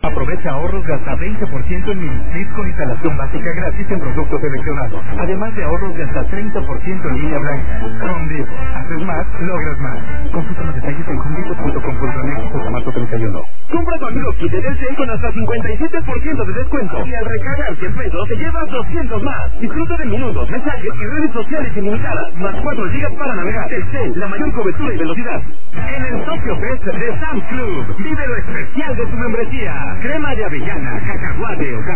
Aprovecha ahorros de hasta 20% en Mini con instalación básica gratis en productos seleccionados. Además de ahorros de hasta 30% en línea blanca. Home Depot. Haces más, logras más. Consulta los detalles en homedepot.com.mx/marzo 31. Compra tu amigo kit de Telcel con hasta 57% de descuento. Y al recargar 100 pesos te llevas 200 más. Disfruta de minutos, mensajes y redes sociales ilimitadas. Más 4 gigas para navegar. Telcel, la mayor cobertura y velocidad. En el Tokyo Fest de Sam's Club. Vive lo especial de tu membresía. Crema de avellana, cacahuate o